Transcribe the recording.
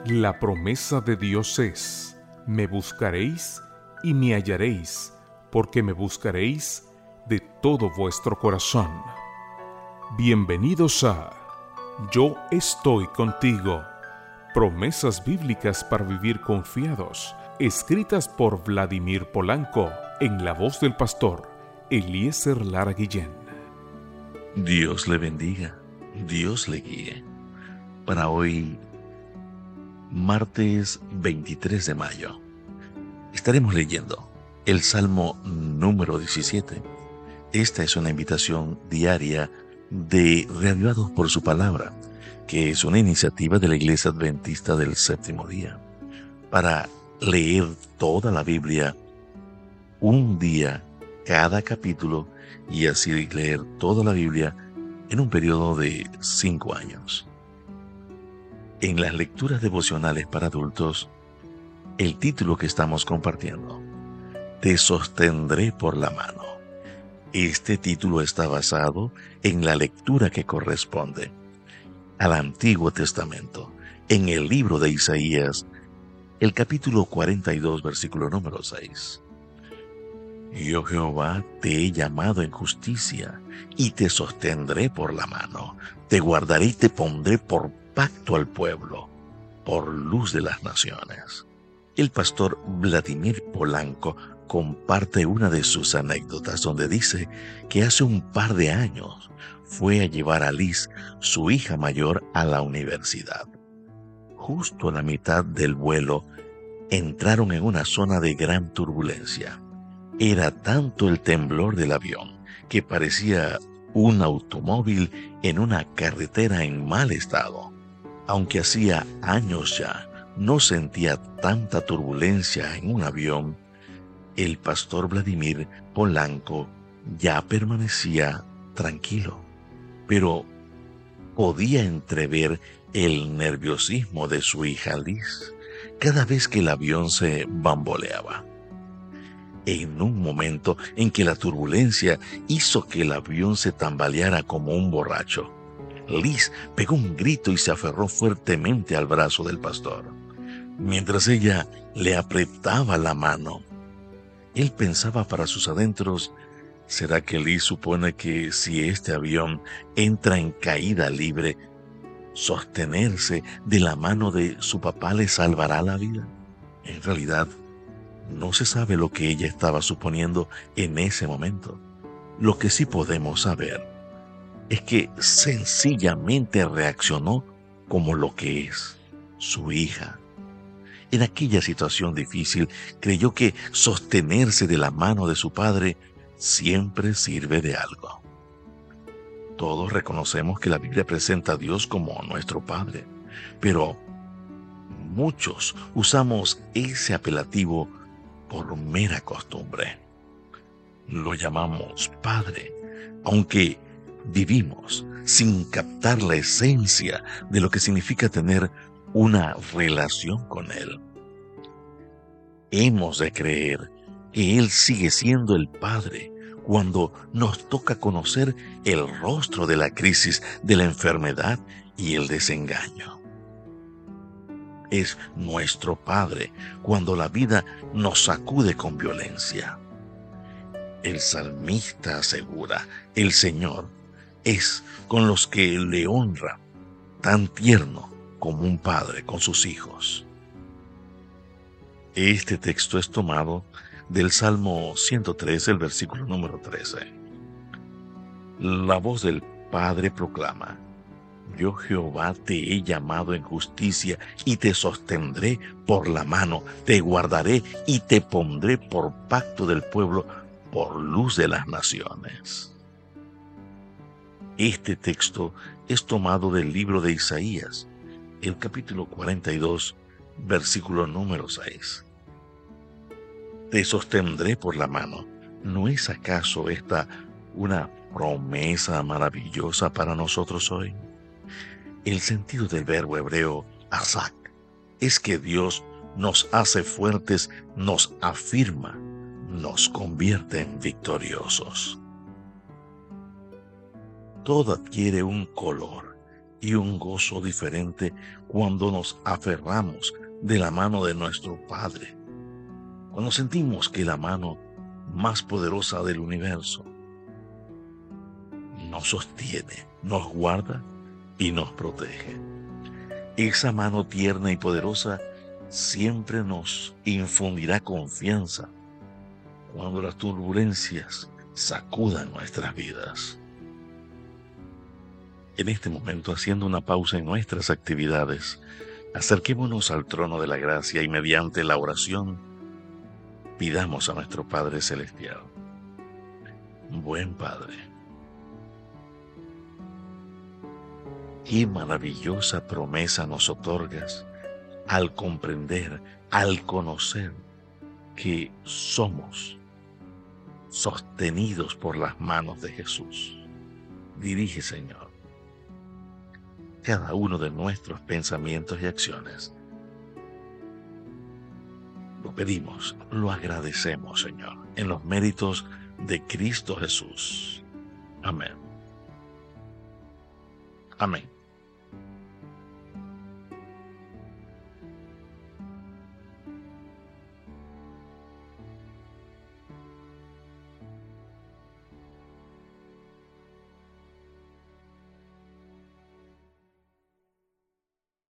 La promesa de Dios es: me buscaréis y me hallaréis, porque me buscaréis de todo vuestro corazón. Bienvenidos a Yo estoy contigo. Promesas bíblicas para vivir confiados, escritas por Vladimir Polanco, en la voz del pastor Eliezer Lara Guillén. Dios le bendiga, Dios le guíe. Para hoy, martes 23 de mayo, estaremos leyendo el Salmo número 17. Esta es una invitación diaria de Reavivados por su Palabra, que es una iniciativa de la Iglesia Adventista del Séptimo Día, para leer toda la Biblia un día, cada capítulo, y así leer toda la Biblia en un periodo de 5 años. En las lecturas devocionales para adultos, el título que estamos compartiendo, Te sostendré por la mano. Este título está basado en la lectura que corresponde al Antiguo Testamento, en el libro de Isaías, el capítulo 42, versículo número 6. Yo, Jehová, te he llamado en justicia, y te sostendré por la mano. Te guardaré y te pondré por pacto al pueblo, por luz de las naciones. El pastor Vladimir Polanco comparte una de sus anécdotas donde dice que hace un par de años fue a llevar a Liz, su hija mayor, a la universidad. Justo a la mitad del vuelo, entraron en una zona de gran turbulencia. Era tanto el temblor del avión que parecía un automóvil en una carretera en mal estado. Aunque hacía años ya no sentía tanta turbulencia en un avión, el pastor Vladimir Polanco ya permanecía tranquilo, pero podía entrever el nerviosismo de su hija Liz cada vez que el avión se bamboleaba. En un momento en que la turbulencia hizo que el avión se tambaleara como un borracho, Liz pegó un grito y se aferró fuertemente al brazo del pastor, mientras ella le apretaba la mano. Él pensaba para sus adentros: ¿será que Liz supone que si este avión entra en caída libre, sostenerse de la mano de su papá le salvará la vida? En realidad, no se sabe lo que ella estaba suponiendo en ese momento. Lo que sí podemos saber es que sencillamente reaccionó como lo que es, su hija. En aquella situación difícil, creyó que sostenerse de la mano de su padre siempre sirve de algo. Todos reconocemos que la Biblia presenta a Dios como nuestro Padre, pero muchos usamos ese apelativo por mera costumbre. Lo llamamos Padre, aunque vivimos sin captar la esencia de lo que significa tener una relación con Él. Hemos de creer que Él sigue siendo el Padre cuando nos toca conocer el rostro de la crisis, de la enfermedad y el desengaño. Es nuestro Padre cuando la vida nos sacude con violencia. El salmista asegura: el Señor es con los que le honra, tan tierno como un padre con sus hijos. Este texto es tomado del Salmo 103, el versículo número 13. La voz del Padre proclama: Yo, Jehová, te he llamado en justicia y te sostendré por la mano, te guardaré y te pondré por pacto del pueblo, por luz de las naciones. Este texto es tomado del libro de Isaías, el capítulo 42, versículo número 6. Te sostendré por la mano. ¿No es acaso esta una promesa maravillosa para nosotros hoy? El sentido del verbo hebreo azak es que Dios nos hace fuertes, nos afirma, nos convierte en victoriosos. Todo adquiere un color y un gozo diferente cuando nos aferramos de la mano de nuestro Padre, cuando sentimos que la mano más poderosa del universo nos sostiene, nos guarda y nos protege. Esa mano tierna y poderosa siempre nos infundirá confianza cuando las turbulencias sacudan nuestras vidas. En este momento, haciendo una pausa en nuestras actividades, acerquémonos al trono de la gracia y mediante la oración pidamos a nuestro Padre Celestial. Buen Padre, qué maravillosa promesa nos otorgas al comprender, al conocer que somos sostenidos por las manos de Jesús. Dirige, Señor, cada uno de nuestros pensamientos y acciones. Lo pedimos, lo agradecemos, Señor, en los méritos de Cristo Jesús. Amén. Amén.